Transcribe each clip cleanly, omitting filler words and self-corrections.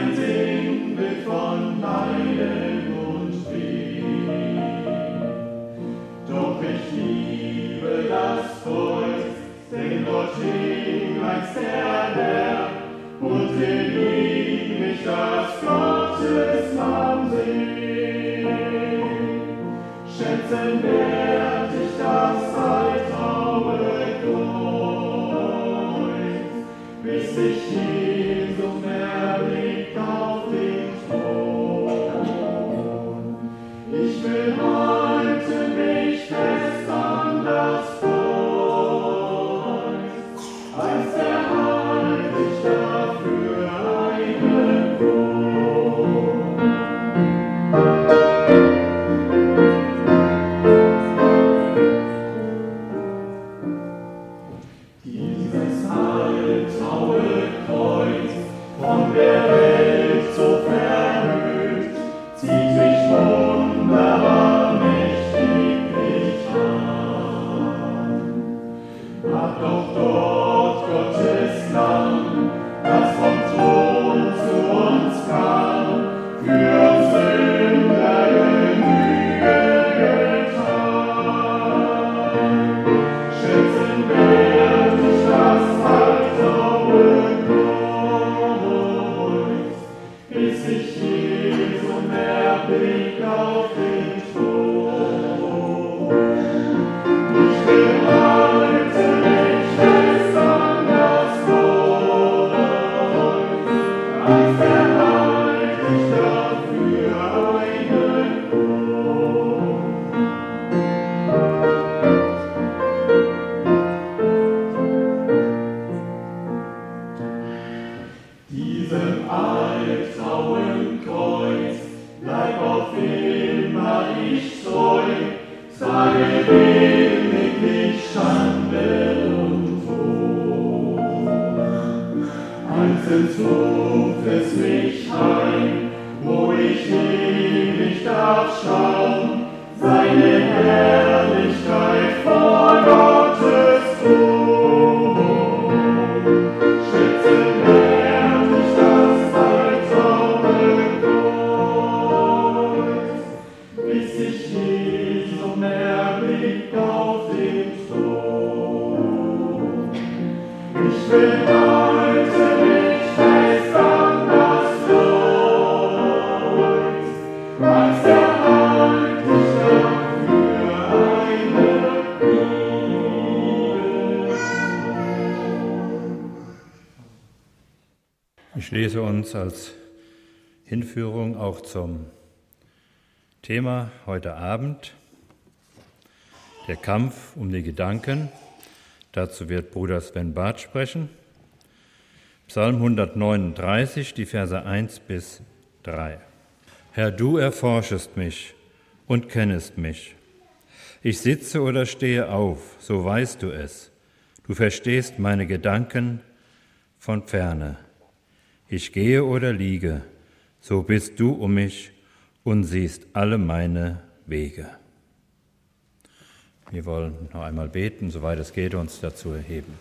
ein Sinnbild von Leiden und Frieden. Doch ich liebe das Kreuz, denn dort hing einst der Herr, und in ihm mich das Gottes Lamm sehen. Schätzen werd ich das alttraue Kreuz, bis ich Jesu erblick auf den Thron. Ich will halten mich fest an das Kreuz, als erhalt ich dafür einen Lohn. Dieses alttraue Kreuz, von der Welt so verhüllt, zieht mich wunderbar mächtig an. Ach, doch dort Gottes Lamm, das vom Thron zu uns kam, für Sünder Genüge getan. Schätzen werd ich das alttraue Kreuz, bis ich Jesu erblick auf den Thron. Ich will halten mich fest an das Kreuz, als erhalt ich dafür einen Lohn. Diesem alttrauen Kreuz bleib auf immer ich treu, sage weniglich Schande und Tod. Einzeln ruft es mich heim, wo ich ewig darf schauen, seine Herrlichkeit vor Gottes Thron. Schätzen werd ich das alttraue Kreuz, bis ich Jesu erblick auf den Thron. Ich will halten mich fest an das Kreuz, als erhalt ich dafür eine Bibel. Ich lese uns als Hinführung auch zum Thema heute Abend, der Kampf um die Gedanken. Dazu wird Bruder Sven Barth sprechen. Psalm 139, die Verse 1 bis 3. Herr, du erforschest mich und kennest mich. Ich sitze oder stehe auf, so weißt du es. Du verstehst meine Gedanken von ferne. Ich gehe oder liege, so bist du um mich und siehst alle meine Wege. Wir wollen noch einmal beten, soweit es geht, uns dazu erheben.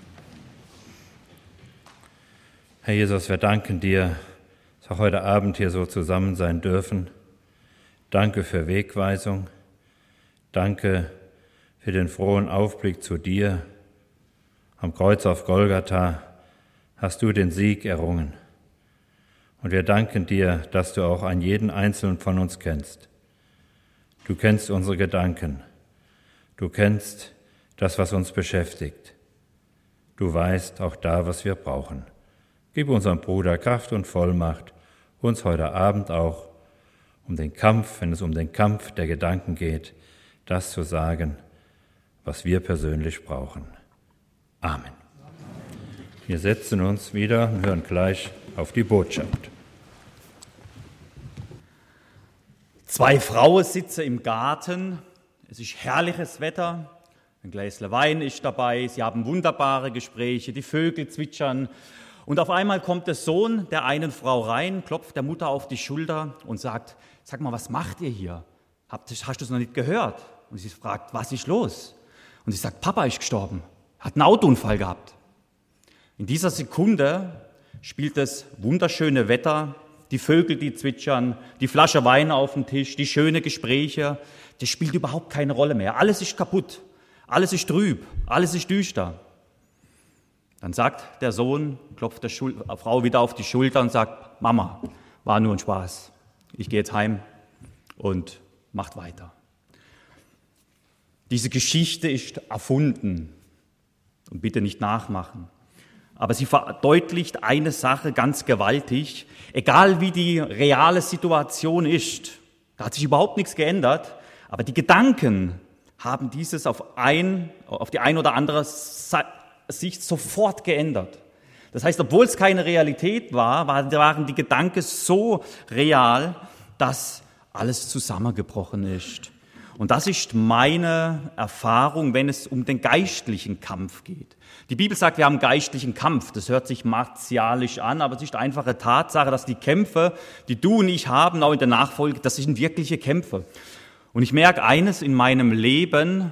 Herr Jesus, wir danken dir, dass wir heute Abend hier so zusammen sein dürfen. Danke für Wegweisung. Danke für den frohen Aufblick zu dir. Am Kreuz auf Golgatha hast du den Sieg errungen. Und wir danken dir, dass du auch einen jeden Einzelnen von uns kennst. Du kennst unsere Gedanken. Du kennst das, was uns beschäftigt. Du weißt auch da, was wir brauchen. Gib unserem Bruder Kraft und Vollmacht, uns heute Abend auch um den Kampf, wenn es um den Kampf der Gedanken geht, das zu sagen, was wir persönlich brauchen. Amen. Wir setzen uns wieder und hören gleich auf die Botschaft. Zwei Frauen sitzen im Garten, es ist herrliches Wetter, ein Gläschen Wein ist dabei, sie haben wunderbare Gespräche, die Vögel zwitschern und auf einmal kommt der Sohn der einen Frau rein, klopft der Mutter auf die Schulter und sagt, sag mal, was macht ihr hier? Hast du es noch nicht gehört? Und sie fragt, was ist los? Und sie sagt, Papa ist gestorben, hat einen Autounfall gehabt. In dieser Sekunde spielt das wunderschöne Wetter, die Vögel, die zwitschern, die Flasche Wein auf dem Tisch, die schönen Gespräche, das spielt überhaupt keine Rolle mehr. Alles ist kaputt, alles ist trüb, alles ist düster. Dann sagt der Sohn, klopft der Frau wieder auf die Schulter und sagt, Mama, war nur ein Spaß. Ich gehe jetzt heim und macht weiter. Diese Geschichte ist erfunden und bitte nicht nachmachen. Aber sie verdeutlicht eine Sache ganz gewaltig. Egal wie die reale Situation ist, da hat sich überhaupt nichts geändert, aber die Gedanken haben dieses auf die ein oder andere Sicht sofort geändert. Das heißt, obwohl es keine Realität war, waren die Gedanken so real, dass alles zusammengebrochen ist. Und das ist meine Erfahrung, wenn es um den geistlichen Kampf geht. Die Bibel sagt, wir haben einen geistlichen Kampf. Das hört sich martialisch an, aber es ist einfach eine Tatsache, dass die Kämpfe, die du und ich haben, auch in der Nachfolge, das sind wirkliche Kämpfe. Und ich merke eines in meinem Leben,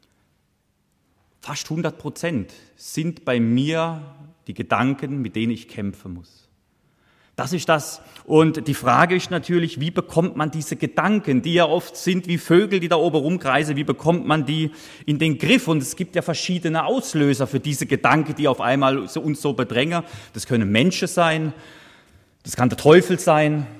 fast 100% sind bei mir die Gedanken, mit denen ich kämpfen muss. Das ist das. Und die Frage ist natürlich, wie bekommt man diese Gedanken, die ja oft sind wie Vögel, die da oben rumkreisen, wie bekommt man die in den Griff? Und es gibt ja verschiedene Auslöser für diese Gedanken, die auf einmal uns so bedrängen. Das können Menschen sein, das kann der Teufel sein,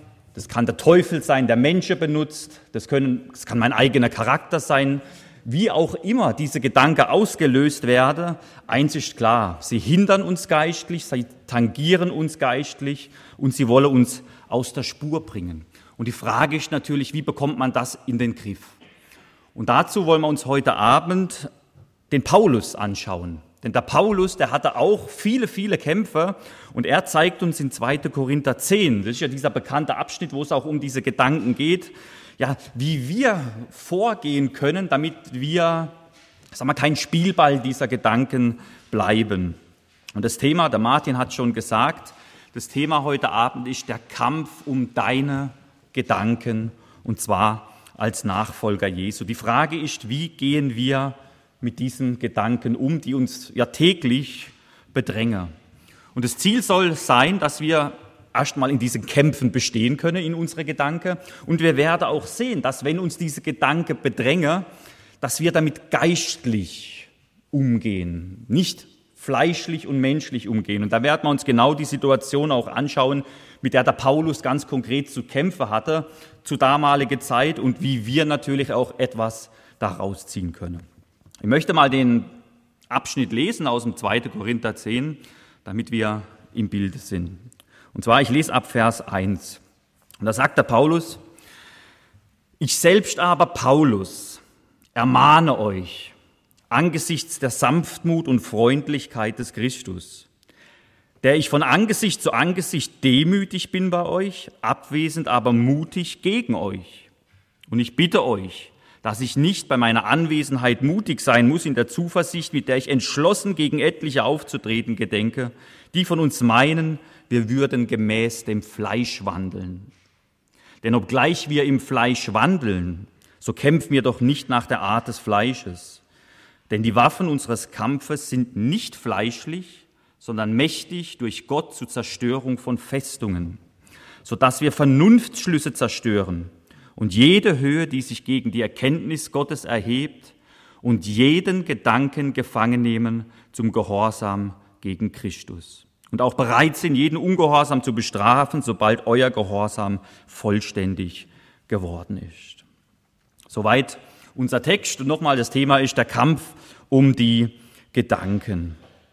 der Menschen benutzt, das kann mein eigener Charakter sein. Wie auch immer diese Gedanken ausgelöst werden, eins ist klar, sie hindern uns geistlich, sie tangieren uns geistlich und sie wollen uns aus der Spur bringen. Und die Frage ist natürlich, wie bekommt man das in den Griff? Und dazu wollen wir uns heute Abend den Paulus anschauen. Denn der Paulus, der hatte auch viele, viele Kämpfe und er zeigt uns in 2. Korinther 10, das ist ja dieser bekannte Abschnitt, wo es auch um diese Gedanken geht, ja, wie wir vorgehen können, damit wir, kein Spielball dieser Gedanken bleiben. Und das Thema, der Martin hat schon gesagt, das Thema heute Abend ist der Kampf um deine Gedanken und zwar als Nachfolger Jesu. Die Frage ist, wie gehen wir mit diesen Gedanken um, die uns ja täglich bedrängen. Und das Ziel soll sein, dass wir erstmal in diesen Kämpfen bestehen können, in unsere Gedanken. Und wir werden auch sehen, dass wenn uns diese Gedanken bedrängen, dass wir damit geistlich umgehen, nicht fleischlich und menschlich umgehen. Und da werden wir uns genau die Situation auch anschauen, mit der Paulus ganz konkret zu kämpfen hatte, zu damaliger Zeit und wie wir natürlich auch etwas daraus ziehen können. Ich möchte mal den Abschnitt lesen aus dem 2. Korinther 10, damit wir im Bilde sind. Und zwar, ich lese ab Vers 1. Und da sagt der Paulus, ich selbst aber, Paulus, ermahne euch angesichts der Sanftmut und Freundlichkeit des Christus, der ich von Angesicht zu Angesicht demütig bin bei euch, abwesend aber mutig gegen euch. Und ich bitte euch, dass ich nicht bei meiner Anwesenheit mutig sein muss in der Zuversicht, mit der ich entschlossen gegen etliche aufzutreten gedenke, die von uns meinen, wir würden gemäß dem Fleisch wandeln. Denn obgleich wir im Fleisch wandeln, so kämpfen wir doch nicht nach der Art des Fleisches. Denn die Waffen unseres Kampfes sind nicht fleischlich, sondern mächtig durch Gott zur Zerstörung von Festungen, sodass wir Vernunftsschlüsse zerstören und jede Höhe, die sich gegen die Erkenntnis Gottes erhebt, und jeden Gedanken gefangen nehmen zum Gehorsam gegen Christus. Und auch bereit sind, jeden Ungehorsam zu bestrafen, sobald euer Gehorsam vollständig geworden ist. Soweit unser Text. Und nochmal, das Thema ist der Kampf um die Gedanken.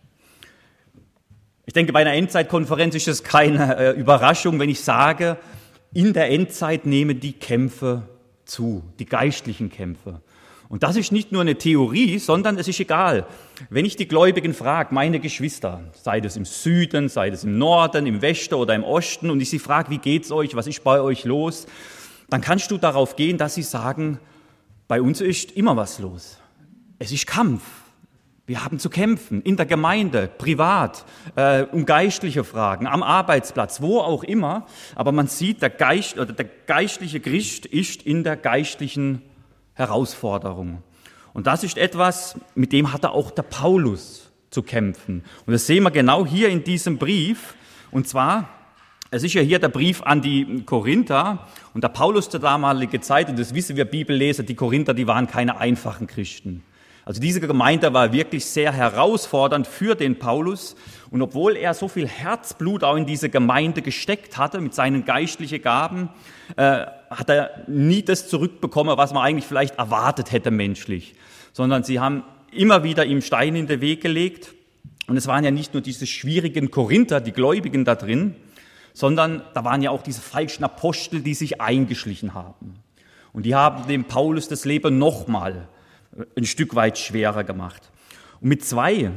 Ich denke, bei einer Endzeitkonferenz ist es keine Überraschung, wenn ich sage, in der Endzeit nehmen die Kämpfe zu, die geistlichen Kämpfe. Und das ist nicht nur eine Theorie, sondern es ist egal. Wenn ich die Gläubigen frage, meine Geschwister, sei das im Süden, sei das im Norden, im Westen oder im Osten, und ich sie frage, wie geht's euch, was ist bei euch los, dann kannst du darauf gehen, dass sie sagen, bei uns ist immer was los. Es ist Kampf. Wir haben zu kämpfen, in der Gemeinde, privat, um geistliche Fragen, am Arbeitsplatz, wo auch immer. Aber man sieht, der geistliche Christ ist in der geistlichen Herausforderung. Und das ist etwas, mit dem hatte auch der Paulus zu kämpfen. Und das sehen wir genau hier in diesem Brief. Und zwar, es ist ja hier der Brief an die Korinther und der Paulus zur damaligen Zeit, und das wissen wir Bibelleser, die Korinther, die waren keine einfachen Christen. Also diese Gemeinde war wirklich sehr herausfordernd für den Paulus. Und obwohl er so viel Herzblut auch in diese Gemeinde gesteckt hatte mit seinen geistlichen Gaben, hat er nie das zurückbekommen, was man eigentlich vielleicht erwartet hätte menschlich. Sondern sie haben immer wieder ihm Steine in den Weg gelegt. Und es waren ja nicht nur diese schwierigen Korinther, die Gläubigen da drin, sondern da waren ja auch diese falschen Apostel, die sich eingeschlichen haben. Und die haben dem Paulus das Leben nochmal ein Stück weit schwerer gemacht. Und mit 2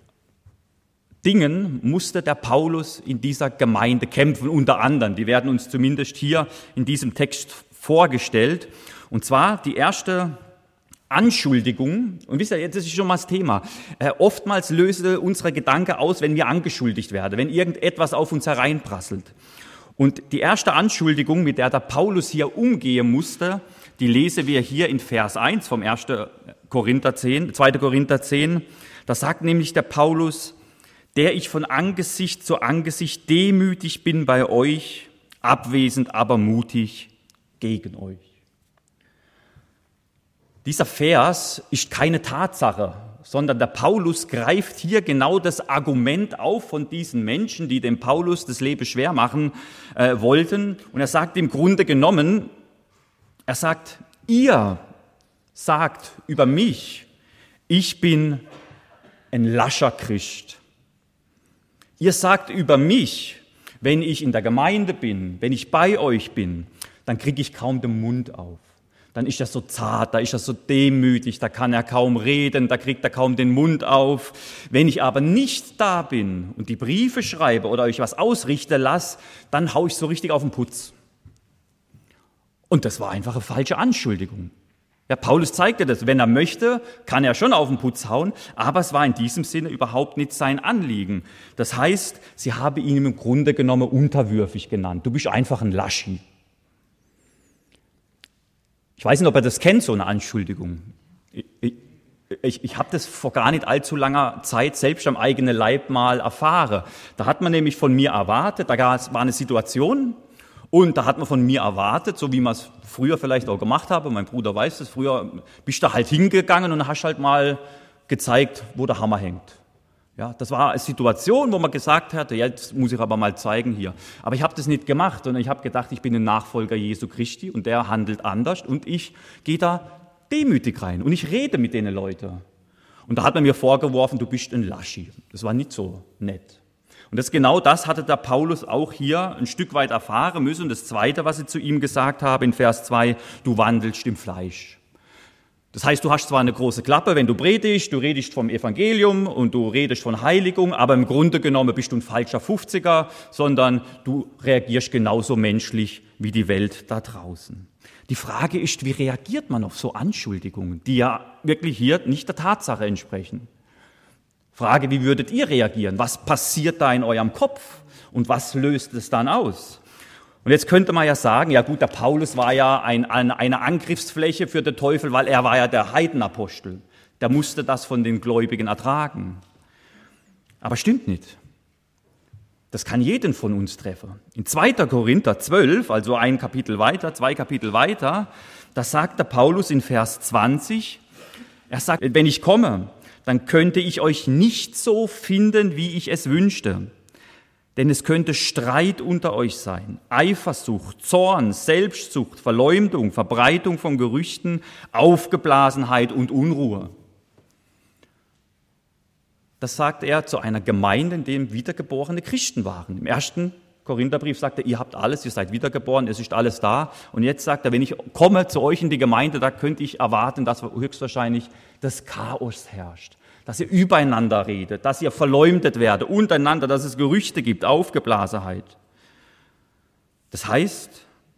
Dingen musste der Paulus in dieser Gemeinde kämpfen, unter anderem. Die werden uns zumindest hier in diesem Text vorgestellt. Und zwar die erste Anschuldigung. Und wisst ihr, jetzt ist schon mal das Thema. Oftmals lösen unsere Gedanken aus, wenn wir angeschuldigt werden, wenn irgendetwas auf uns hereinprasselt. Und die erste Anschuldigung, mit der Paulus hier umgehen musste, die lesen wir hier in Vers 1 vom 2. Korinther 10. Da sagt nämlich der Paulus, der ich von Angesicht zu Angesicht demütig bin bei euch, abwesend aber mutig gegen euch. Dieser Vers ist keine Tatsache, sondern der Paulus greift hier genau das Argument auf von diesen Menschen, die dem Paulus das Leben schwer machen wollten. Und er sagt im Grunde genommen, er sagt, ihr sagt über mich, ich bin ein lascher Christ. Ihr sagt über mich, wenn ich in der Gemeinde bin, wenn ich bei euch bin, dann kriege ich kaum den Mund auf. Dann ist er so zart, da ist er so demütig, da kann er kaum reden, da kriegt er kaum den Mund auf. Wenn ich aber nicht da bin und die Briefe schreibe oder euch was ausrichten lasse, dann haue ich so richtig auf den Putz. Und das war einfach eine falsche Anschuldigung. Ja, Paulus zeigte das. Wenn er möchte, kann er schon auf den Putz hauen, aber es war in diesem Sinne überhaupt nicht sein Anliegen. Das heißt, sie haben ihn im Grunde genommen unterwürfig genannt. Du bist einfach ein Laschi. Ich weiß nicht, ob er das kennt, so eine Anschuldigung. Ich habe das vor gar nicht allzu langer Zeit selbst am eigenen Leib mal erfahren. Da hat man nämlich von mir erwartet, da war eine Situation und da hat man von mir erwartet, so wie man es früher vielleicht auch gemacht habe, mein Bruder weiß das, früher bist du halt hingegangen und hast halt mal gezeigt, wo der Hammer hängt. Ja, das war eine Situation, wo man gesagt hatte, jetzt muss ich aber mal zeigen hier. Aber ich habe das nicht gemacht, sondern ich habe gedacht, ich bin ein Nachfolger Jesu Christi und der handelt anders und ich gehe da demütig rein und ich rede mit den Leuten. Und da hat man mir vorgeworfen, du bist ein Laschi. Das war nicht so nett. Und das hatte der Paulus auch hier ein Stück weit erfahren müssen. Und das Zweite, was ich zu ihm gesagt habe in Vers 2, du wandelst im Fleisch. Das heißt, du hast zwar eine große Klappe, wenn du predigst, du redest vom Evangelium und du redest von Heiligung, aber im Grunde genommen bist du ein falscher 50er, sondern du reagierst genauso menschlich wie die Welt da draußen. Die Frage ist, wie reagiert man auf so Anschuldigungen, die ja wirklich hier nicht der Tatsache entsprechen? Frage, wie würdet ihr reagieren? Was passiert da in eurem Kopf und was löst es dann aus? Und jetzt könnte man ja sagen, ja gut, der Paulus war ja eine Angriffsfläche für den Teufel, weil er war ja der Heidenapostel. Der musste das von den Gläubigen ertragen. Aber stimmt nicht. Das kann jeden von uns treffen. In 2. Korinther 12, also 2 Kapitel weiter, da sagt der Paulus in Vers 20, er sagt, wenn ich komme, dann könnte ich euch nicht so finden, wie ich es wünschte. Denn es könnte Streit unter euch sein, Eifersucht, Zorn, Selbstsucht, Verleumdung, Verbreitung von Gerüchten, Aufgeblasenheit und Unruhe. Das sagt er zu einer Gemeinde, in der wiedergeborene Christen waren. Im 1. Korintherbrief sagt er, ihr habt alles, ihr seid wiedergeboren, es ist alles da. Und jetzt sagt er, wenn ich komme zu euch in die Gemeinde, da könnte ich erwarten, dass höchstwahrscheinlich das Chaos herrscht. Dass ihr übereinander redet, dass ihr verleumdet werdet, untereinander, dass es Gerüchte gibt, Aufgeblasenheit. Das heißt,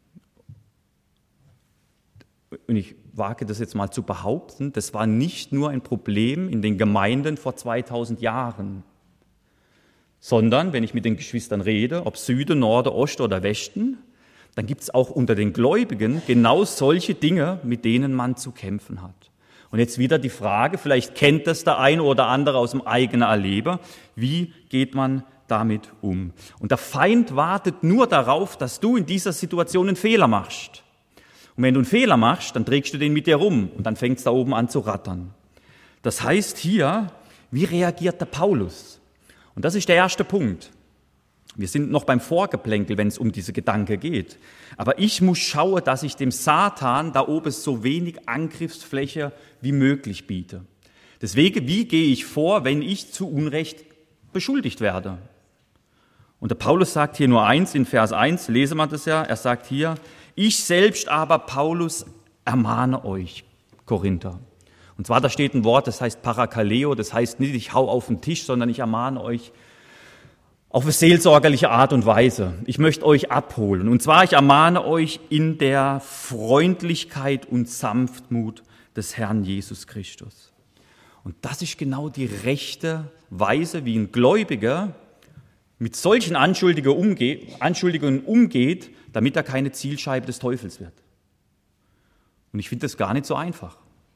und ich wage das jetzt mal zu behaupten, das war nicht nur ein Problem in den Gemeinden vor 2000 Jahren, sondern, wenn ich mit den Geschwistern rede, ob Süden, Norden, Osten oder Westen, dann gibt es auch unter den Gläubigen genau solche Dinge, mit denen man zu kämpfen hat. Und jetzt wieder die Frage, vielleicht kennt das der eine oder andere aus dem eigenen Erleben, wie geht man damit um. Und der Feind wartet nur darauf, dass du in dieser Situation einen Fehler machst. Und wenn du einen Fehler machst, dann trägst du den mit dir rum und dann fängt es da oben an zu rattern. Das heißt hier, wie reagiert der Paulus? Und das ist der erste Punkt. Wir sind noch beim Vorgeplänkel, wenn es um diese Gedanken geht. Aber ich muss schauen, dass ich dem Satan da oben so wenig Angriffsfläche wie möglich biete. Deswegen, wie gehe ich vor, wenn ich zu Unrecht beschuldigt werde? Und der Paulus sagt hier nur eins, in Vers 1, lesen wir das ja, er sagt hier, ich selbst aber, Paulus, ermahne euch, Korinther. Und zwar, da steht ein Wort, das heißt Parakaleo, das heißt nicht, ich hau auf den Tisch, sondern ich ermahne euch auf eine seelsorgerliche Art und Weise. Ich möchte euch abholen. Und zwar, ich ermahne euch in der Freundlichkeit und Sanftmut des Herrn Jesus Christus. Und das ist genau die rechte Weise, wie ein Gläubiger mit solchen Anschuldigungen umgeht, damit er keine Zielscheibe des Teufels wird. Und ich finde das gar nicht so einfach.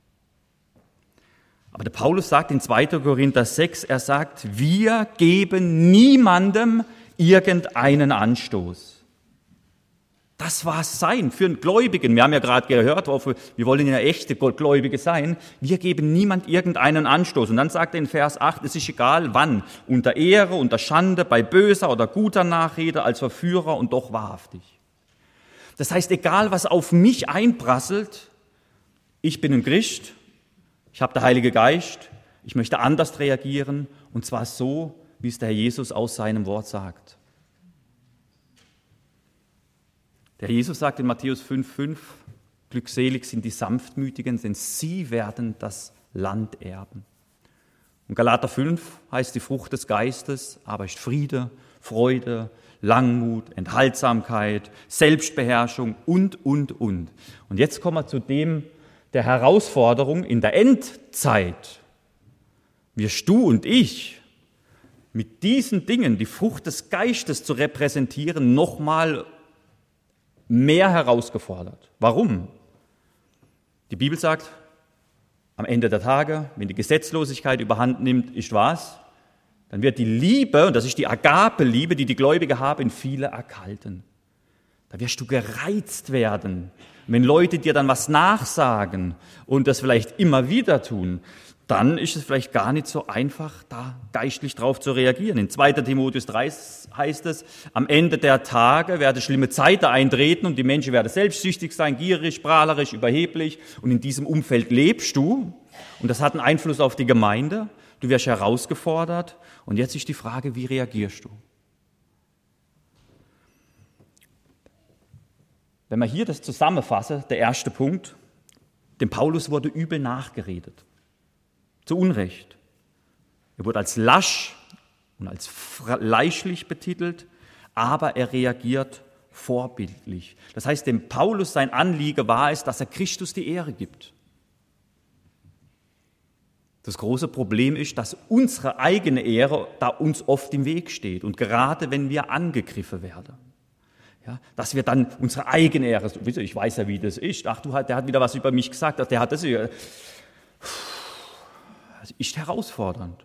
Aber der Paulus sagt in 2. Korinther 6, er sagt, wir geben niemandem irgendeinen Anstoß. Das war es sein für einen Gläubigen. Wir haben ja gerade gehört, wir wollen ja echte Gläubige sein. Wir geben niemand irgendeinen Anstoß. Und dann sagt er in Vers 8, es ist egal wann, unter Ehre, unter Schande, bei böser oder guter Nachrede, als Verführer und doch wahrhaftig. Das heißt, egal was auf mich einprasselt, ich bin ein Christ, ich habe den Heiligen Geist, ich möchte anders reagieren, und zwar so, wie es der Herr Jesus aus seinem Wort sagt. Der Jesus sagt in Matthäus 5,5, glückselig sind die Sanftmütigen, denn sie werden das Land erben. Und Galater 5 heißt die Frucht des Geistes, aber ist Friede, Freude, Langmut, Enthaltsamkeit, Selbstbeherrschung und. Und jetzt kommen wir zu der Herausforderung in der Endzeit. Wirst du und ich mit diesen Dingen, die Frucht des Geistes zu repräsentieren, nochmal mehr herausgefordert. Warum? Die Bibel sagt, am Ende der Tage, wenn die Gesetzlosigkeit überhand nimmt, ist was? Dann wird die Liebe, und das ist die Agape-Liebe, die die Gläubigen haben, in viele erkalten. Da wirst du gereizt werden. Wenn Leute dir dann was nachsagen und das vielleicht immer wieder tun, dann ist es vielleicht gar nicht so einfach, da geistlich drauf zu reagieren. In 2. Timotheus 3 heißt es, am Ende der Tage werden schlimme Zeiten eintreten und die Menschen werden selbstsüchtig sein, gierig, prahlerisch, überheblich. Und in diesem Umfeld lebst du und das hat einen Einfluss auf die Gemeinde. Du wirst herausgefordert und jetzt ist die Frage, wie reagierst du? Wenn wir hier das zusammenfassen, der erste Punkt, dem Paulus wurde übel nachgeredet. Zu Unrecht. Er wurde als lasch und als fleischlich betitelt, aber er reagiert vorbildlich. Das heißt, dem Paulus sein Anliegen war es, dass er Christus die Ehre gibt. Das große Problem ist, dass unsere eigene Ehre da uns oft im Weg steht und gerade wenn wir angegriffen werden. Ja, dass wir dann unsere eigene Ehre, ich weiß ja, wie das ist, ach, der hat wieder was über mich gesagt, der hat das ist herausfordernd.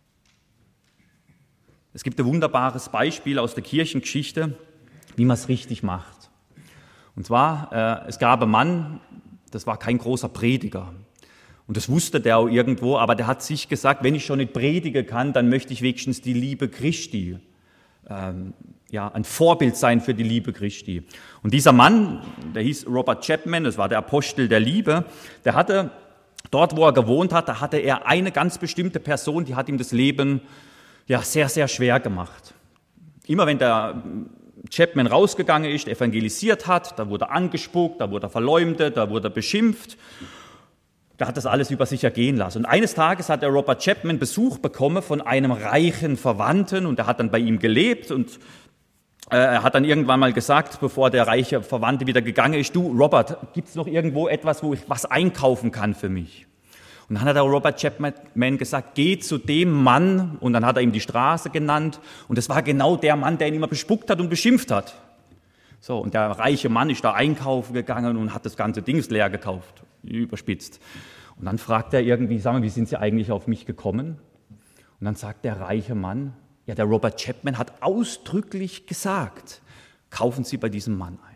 Es gibt ein wunderbares Beispiel aus der Kirchengeschichte, wie man es richtig macht. Und zwar, es gab einen Mann, das war kein großer Prediger. Und das wusste der auch irgendwo, aber der hat sich gesagt, wenn ich schon nicht predigen kann, dann möchte ich wenigstens die Liebe Christi, ein Vorbild sein für die Liebe Christi. Und dieser Mann, der hieß Robert Chapman, das war der Apostel der Liebe, der hatte dort, wo er gewohnt hat, da hatte er eine ganz bestimmte Person, die hat ihm das Leben sehr, sehr schwer gemacht. Immer wenn der Chapman rausgegangen ist, evangelisiert hat, da wurde er angespuckt, da wurde er verleumdet, da wurde er beschimpft. Da hat das alles über sich ergehen lassen. Und eines Tages hat der Robert Chapman Besuch bekommen von einem reichen Verwandten und der hat dann bei ihm gelebt und er hat dann irgendwann mal gesagt, bevor der reiche Verwandte wieder gegangen ist, du Robert, gibt's noch irgendwo etwas, wo ich was einkaufen kann für mich? Und dann hat der Robert Chapman gesagt, geh zu dem Mann, und dann hat er ihm die Straße genannt und das war genau der Mann, der ihn immer bespuckt hat und beschimpft hat. So, und der reiche Mann ist da einkaufen gegangen und hat das ganze Ding leer gekauft, überspitzt. Und dann fragt er irgendwie, sag mal, wie sind Sie eigentlich auf mich gekommen? Und dann sagt der reiche Mann, Ja, der Robert Chapman hat ausdrücklich gesagt, kaufen Sie bei diesem Mann ein.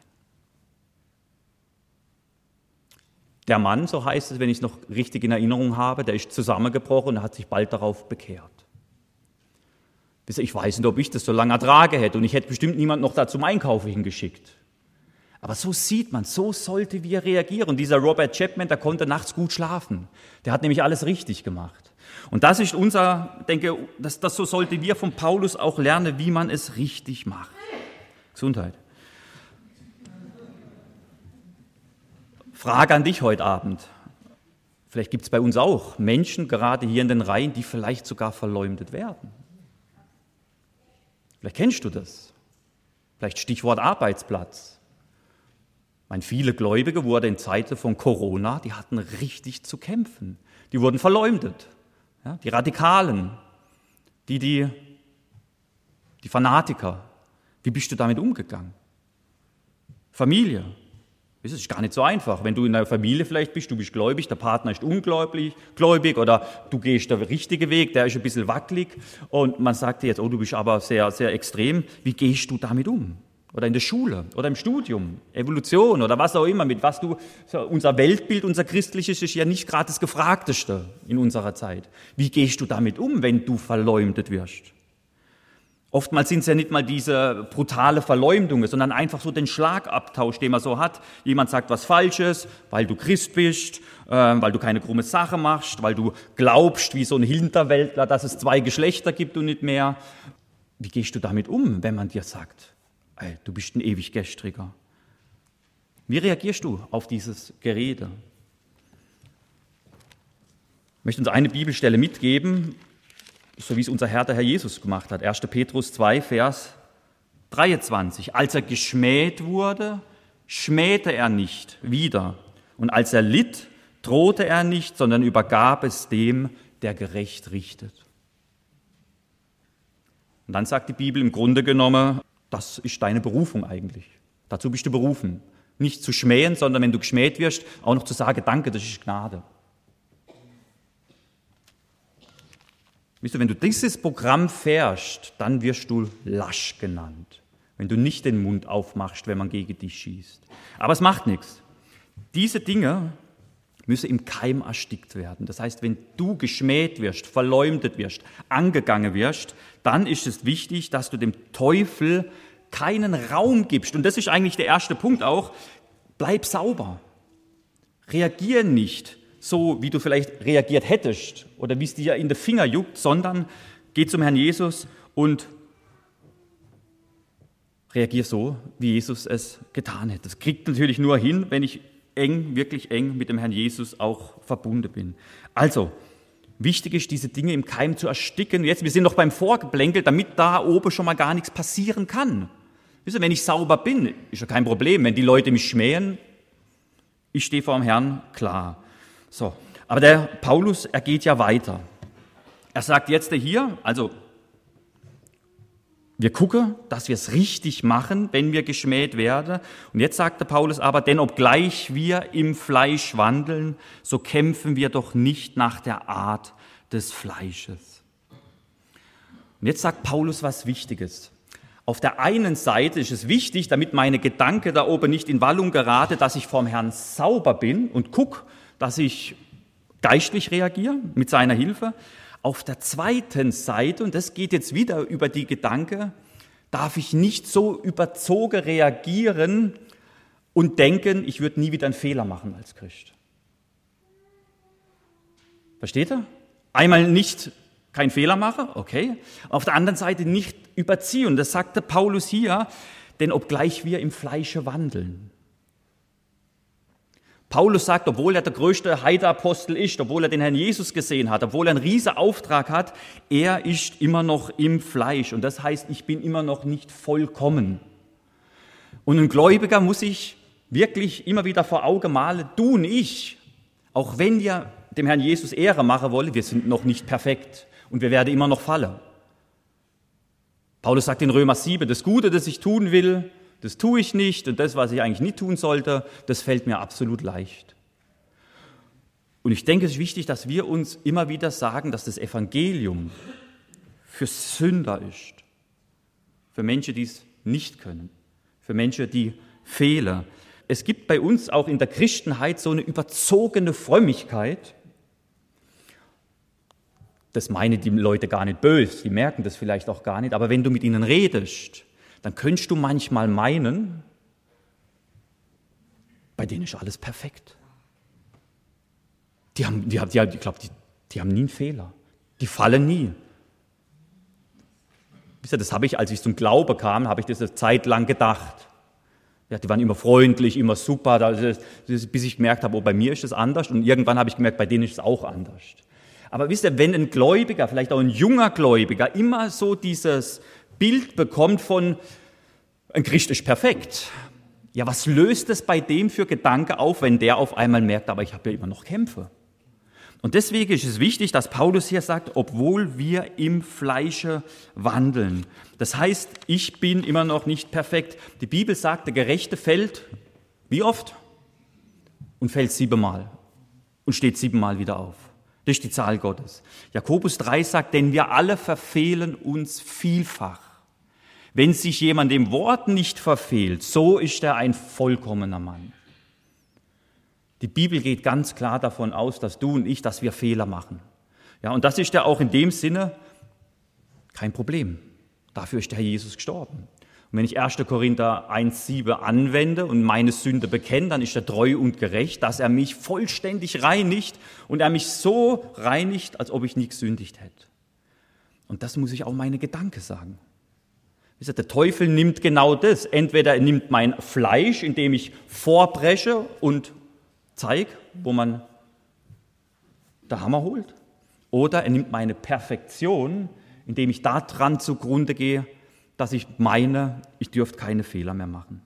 Der Mann, so heißt es, wenn ich es noch richtig in Erinnerung habe, der ist zusammengebrochen und hat sich bald darauf bekehrt. Ich weiß nicht, ob ich das so lange ertrage hätte und ich hätte bestimmt niemand noch da zum Einkaufen hingeschickt. Aber so sieht man, so sollte wir reagieren. Und dieser Robert Chapman, der konnte nachts gut schlafen. Der hat nämlich alles richtig gemacht. Und das ist unser, denke, das so sollte wir von Paulus auch lernen, wie man es richtig macht. Gesundheit. Frage an dich heute Abend. Vielleicht gibt es bei uns auch Menschen, gerade hier in den Reihen, die vielleicht sogar verleumdet werden. Vielleicht kennst du das. Vielleicht Stichwort Arbeitsplatz. Viele Gläubige wurden in Zeiten von Corona, die hatten richtig zu kämpfen. Die wurden verleumdet. Ja, die Radikalen, die Fanatiker. Wie bist du damit umgegangen? Familie. Das ist gar nicht so einfach. Wenn du in einer Familie vielleicht bist, du bist gläubig, der Partner ist ungläubig oder du gehst den richtigen Weg, der ist ein bisschen wackelig und man sagt dir jetzt, oh, du bist aber sehr, sehr extrem. Wie gehst du damit um? Oder in der Schule oder im Studium, Evolution oder was auch immer, mit was du, unser Weltbild, unser christliches ist ja nicht gerade das Gefragteste in unserer Zeit. Wie gehst du damit um, wenn du verleumdet wirst? Oftmals sind es ja nicht mal diese brutale Verleumdungen, sondern einfach so den Schlagabtausch, den man so hat. Jemand sagt was Falsches, weil du Christ bist, weil du keine krumme Sache machst, weil du glaubst, wie so ein Hinterwäldler, dass es 2 Geschlechter gibt und nicht mehr. Wie gehst du damit um, wenn man dir sagt, ey, du bist ein ewig Gestriger? Wie reagierst du auf dieses Gerede? Ich möchte uns eine Bibelstelle mitgeben, so wie es unser Herr, der Herr Jesus gemacht hat. 1. Petrus 2, Vers 23. Als er geschmäht wurde, schmähte er nicht wieder. Und als er litt, drohte er nicht, sondern übergab es dem, der gerecht richtet. Und dann sagt die Bibel im Grunde genommen, das ist deine Berufung eigentlich. Dazu bist du berufen. Nicht zu schmähen, sondern wenn du geschmäht wirst, auch noch zu sagen, danke, das ist Gnade. Wisst ihr, wenn du dieses Programm fährst, dann wirst du lasch genannt, wenn du nicht den Mund aufmachst, wenn man gegen dich schießt. Aber es macht nichts. Diese Dinge müssen im Keim erstickt werden. Das heißt, wenn du geschmäht wirst, verleumdet wirst, angegangen wirst, dann ist es wichtig, dass du dem Teufel keinen Raum gibst. Und das ist eigentlich der erste Punkt auch. Bleib sauber. Reagier nicht so, wie du vielleicht reagiert hättest oder wie es dir in den Finger juckt, sondern geh zum Herrn Jesus und reagier so, wie Jesus es getan hätte. Das kriegt natürlich nur hin, wenn ich wirklich eng mit dem Herrn Jesus auch verbunden bin. Also, wichtig ist, diese Dinge im Keim zu ersticken. Jetzt, wir sind noch beim Vorgeplänkel, damit da oben schon mal gar nichts passieren kann. Wisst ihr, wenn ich sauber bin, ist ja kein Problem. Wenn die Leute mich schmähen, ich stehe vor dem Herrn, klar. So, aber der Paulus, er geht ja weiter. Er sagt jetzt hier, also wir gucken, dass wir es richtig machen, wenn wir geschmäht werden. Und jetzt sagt der Paulus aber, denn obgleich wir im Fleisch wandeln, so kämpfen wir doch nicht nach der Art des Fleisches. Und jetzt sagt Paulus was Wichtiges. Auf der einen Seite ist es wichtig, damit meine Gedanken da oben nicht in Wallung geraten, dass ich vorm Herrn sauber bin und gucke, dass ich geistlich reagiere mit seiner Hilfe. Auf der zweiten Seite, und das geht jetzt wieder über die Gedanken, darf ich nicht so überzogen reagieren und denken, ich würde nie wieder einen Fehler machen als Christ. Versteht ihr? Einmal nicht keinen Fehler machen, okay. Auf der anderen Seite nicht überziehen. Das sagte Paulus hier, denn obgleich wir im Fleische wandeln. Paulus sagt, obwohl er der größte Heideapostel ist, obwohl er den Herrn Jesus gesehen hat, obwohl er einen riesen Auftrag hat, er ist immer noch im Fleisch. Und das heißt, ich bin immer noch nicht vollkommen. Und ein Gläubiger muss sich wirklich immer wieder vor Augen malen, du und ich, auch wenn wir dem Herrn Jesus Ehre machen wollen, wir sind noch nicht perfekt und wir werden immer noch fallen. Paulus sagt in Römer 7, das Gute, das ich tun will, das tue ich nicht und das, was ich eigentlich nicht tun sollte, das fällt mir absolut leicht. Und ich denke, es ist wichtig, dass wir uns immer wieder sagen, dass das Evangelium für Sünder ist, für Menschen, die es nicht können, für Menschen, die fehlen. Es gibt bei uns auch in der Christenheit so eine überzogene Frömmigkeit. Das meinen die Leute gar nicht böse, die merken das vielleicht auch gar nicht, aber wenn du mit ihnen redest, dann könntest du manchmal meinen, bei denen ist alles perfekt. Ich glaube, die haben nie einen Fehler. Die fallen nie. Das habe ich, als ich zum Glaube kam, habe ich das eine Zeit lang gedacht. Ja, die waren immer freundlich, immer super, bis ich gemerkt habe, bei mir ist es anders. Und irgendwann habe ich gemerkt, bei denen ist es auch anders. Aber wisst ihr, wenn ein Gläubiger, vielleicht auch ein junger Gläubiger, immer so dieses Bild bekommt von, ein Christ ist perfekt. Ja, was löst es bei dem für Gedanken auf, wenn der auf einmal merkt, aber ich habe ja immer noch Kämpfe? Und deswegen ist es wichtig, dass Paulus hier sagt, obwohl wir im Fleische wandeln. Das heißt, ich bin immer noch nicht perfekt. Die Bibel sagt, der Gerechte fällt, wie oft? Und fällt 7-mal und steht 7-mal wieder auf. Das ist die Zahl Gottes. Jakobus 3 sagt, denn wir alle verfehlen uns vielfach. Wenn sich jemand dem Wort nicht verfehlt, so ist er ein vollkommener Mann. Die Bibel geht ganz klar davon aus, dass du und ich, dass wir Fehler machen. Ja, und das ist ja auch in dem Sinne kein Problem. Dafür ist der Herr Jesus gestorben. Und wenn ich 1. Korinther 1,7 anwende und meine Sünde bekenne, dann ist er treu und gerecht, dass er mich vollständig reinigt und er mich so reinigt, als ob ich nie gesündigt hätte. Und das muss ich auch meine Gedanken sagen. Der Teufel nimmt genau das. Entweder er nimmt mein Fleisch, indem ich vorbreche und zeige, wo man der Hammer holt. Oder er nimmt meine Perfektion, indem ich daran zugrunde gehe, dass ich meine, ich dürfte keine Fehler mehr machen.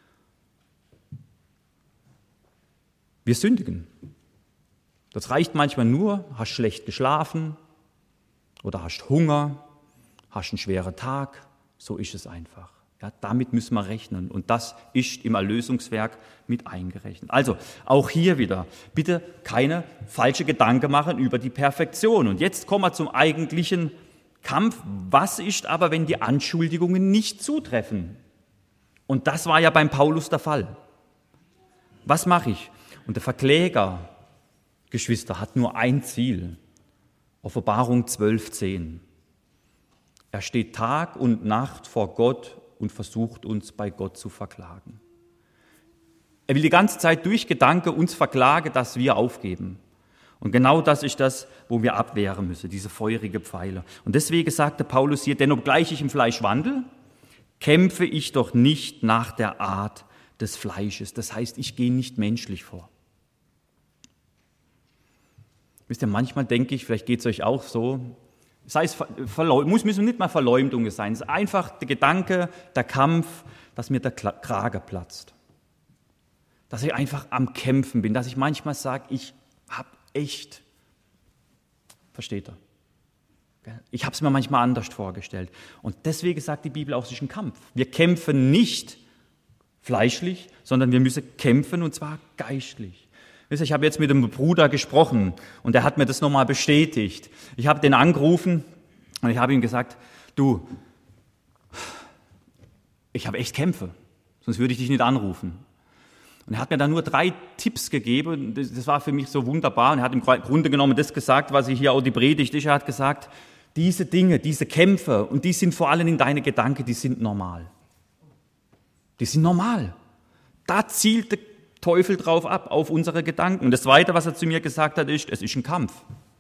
Wir sündigen. Das reicht manchmal nur, hast schlecht geschlafen oder hast Hunger, hast einen schweren Tag. So ist es einfach. Ja, damit müssen wir rechnen und das ist im Erlösungswerk mit eingerechnet. Also auch hier wieder, bitte keine falschen Gedanken machen über die Perfektion. Und jetzt kommen wir zum eigentlichen Kampf. Was ist aber, wenn die Anschuldigungen nicht zutreffen? Und das war ja beim Paulus der Fall. Was mache ich? Und der Verkläger, Geschwister, hat nur ein Ziel. Offenbarung 12,10. Er steht Tag und Nacht vor Gott und versucht uns bei Gott zu verklagen. Er will die ganze Zeit durch Gedanken uns verklagen, dass wir aufgeben. Und genau das ist das, wo wir abwehren müssen, diese feurige Pfeile. Und deswegen sagte Paulus hier, denn obgleich ich im Fleisch wandle, kämpfe ich doch nicht nach der Art des Fleisches. Das heißt, ich gehe nicht menschlich vor. Wisst ihr, manchmal denke ich, vielleicht geht es euch auch so, sei es müssen nicht mal Verleumdungen sein, es ist einfach der Gedanke, der Kampf, dass mir der Kragen platzt. Dass ich einfach am Kämpfen bin, dass ich manchmal sage, ich habe echt, versteht ihr? Ich habe es mir manchmal anders vorgestellt. Und deswegen sagt die Bibel auch, es ist ein Kampf. Wir kämpfen nicht fleischlich, sondern wir müssen kämpfen und zwar geistlich. Ich habe jetzt mit einem Bruder gesprochen und er hat mir das nochmal bestätigt. Ich habe den angerufen und ich habe ihm gesagt, du, ich habe echt Kämpfe, sonst würde ich dich nicht anrufen. Und er hat mir dann nur 3 Tipps gegeben, das war für mich so wunderbar. Und er hat im Grunde genommen das gesagt, was ich hier auch die Predigt ist. Er hat gesagt, diese Dinge, diese Kämpfe, und die sind vor allem in deine Gedanken, die sind normal. Die sind normal. Da zielt der Teufel drauf ab, auf unsere Gedanken. Und das Zweite, was er zu mir gesagt hat, ist, es ist ein Kampf.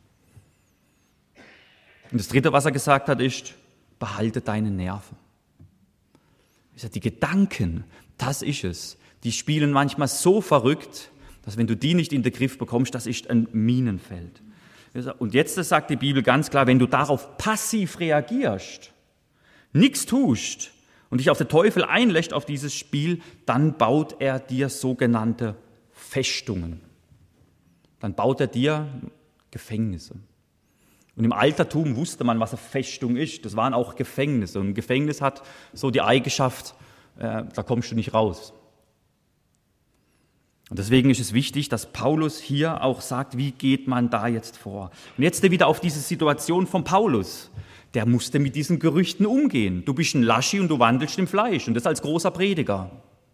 Und das Dritte, was er gesagt hat, ist, behalte deine Nerven. Die Gedanken, das ist es. Die spielen manchmal so verrückt, dass wenn du die nicht in den Griff bekommst, das ist ein Minenfeld. Und jetzt sagt die Bibel ganz klar, wenn du darauf passiv reagierst, nichts tust und dich auf den Teufel einlässt auf dieses Spiel, dann baut er dir sogenannte Festungen. Dann baut er dir Gefängnisse. Und im Altertum wusste man, was eine Festung ist. Das waren auch Gefängnisse. Und ein Gefängnis hat so die Eigenschaft, da kommst du nicht raus. Und deswegen ist es wichtig, dass Paulus hier auch sagt, wie geht man da jetzt vor? Und jetzt wieder auf diese Situation von Paulus. Der musste mit diesen Gerüchten umgehen. Du bist ein Laschi und du wandelst im Fleisch. Und das als großer Prediger.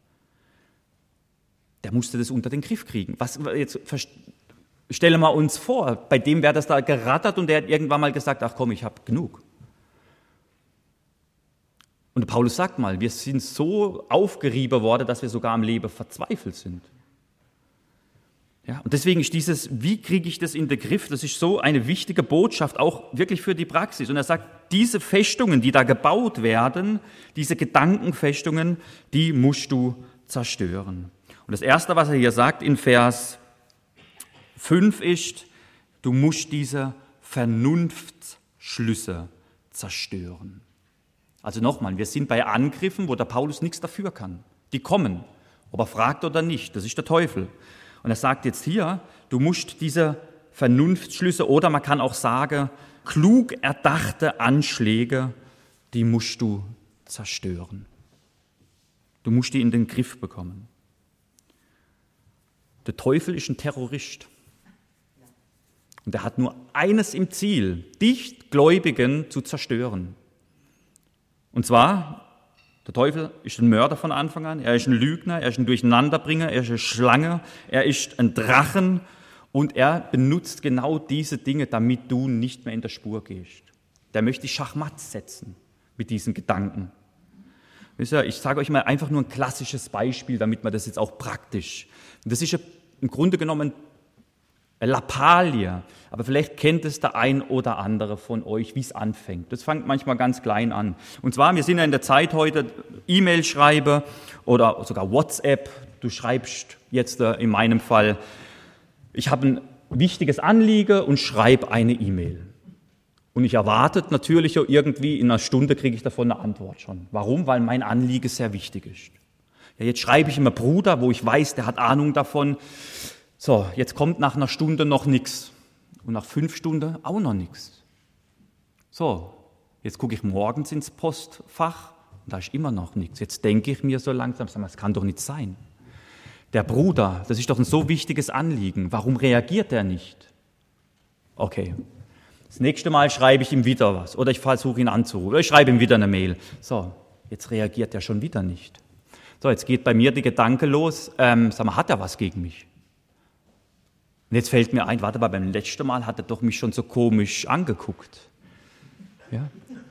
Der musste das unter den Griff kriegen. Stellen wir uns vor, bei dem wäre das da gerattert und der hat irgendwann mal gesagt, ach komm, ich habe genug. Und Paulus sagt mal, wir sind so aufgerieben worden, dass wir sogar am Leben verzweifelt sind. Ja, und deswegen ist dieses, wie kriege ich das in den Griff, das ist so eine wichtige Botschaft, auch wirklich für die Praxis. Und er sagt, diese Festungen, die da gebaut werden, diese Gedankenfestungen, die musst du zerstören. Und das Erste, was er hier sagt in Vers 5 ist, du musst diese Vernunftsschlüsse zerstören. Also nochmal, wir sind bei Angriffen, wo der Paulus nichts dafür kann. Die kommen, ob er fragt oder nicht, das ist der Teufel. Und er sagt jetzt hier, du musst diese Vernunftsschlüsse oder man kann auch sagen, klug erdachte Anschläge, die musst du zerstören. Du musst die in den Griff bekommen. Der Teufel ist ein Terrorist. Und er hat nur eines im Ziel, dich Gläubigen zu zerstören. Und zwar, der Teufel ist ein Mörder von Anfang an, er ist ein Lügner, er ist ein Durcheinanderbringer, er ist eine Schlange, er ist ein Drachen und er benutzt genau diese Dinge, damit du nicht mehr in der Spur gehst. Der möchte dich Schachmatt setzen mit diesen Gedanken. Wisst ihr, ich sage euch mal einfach nur ein klassisches Beispiel, damit man das jetzt auch praktisch. Und das ist im Grunde genommen eine Lappalie, aber vielleicht kennt es der ein oder andere von euch, wie es anfängt. Das fängt manchmal ganz klein an. Und zwar, wir sind ja in der Zeit heute, E-Mail schreibe oder sogar WhatsApp. Du schreibst jetzt in meinem Fall, ich habe ein wichtiges Anliegen und schreibe eine E-Mail. Und ich erwarte natürlich auch irgendwie, in einer Stunde kriege ich davon eine Antwort schon. Warum? Weil mein Anliegen sehr wichtig ist. Ja, jetzt schreibe ich immer Bruder, wo ich weiß, der hat Ahnung davon. So, jetzt kommt nach einer Stunde noch nichts. Und nach 5 Stunden auch noch nichts. So, jetzt gucke ich morgens ins Postfach und da ist immer noch nichts. Jetzt denke ich mir so langsam, das kann doch nicht sein. Der Bruder, das ist doch ein so wichtiges Anliegen. Warum reagiert er nicht? Okay, das nächste Mal schreibe ich ihm wieder was. Oder ich versuche ihn anzurufen. Oder ich schreibe ihm wieder eine Mail. So, jetzt reagiert er schon wieder nicht. So, jetzt geht bei mir die Gedanke los, hat er was gegen mich? Und jetzt fällt mir ein, warte mal, beim letzten Mal hat er doch mich schon so komisch angeguckt. Ja.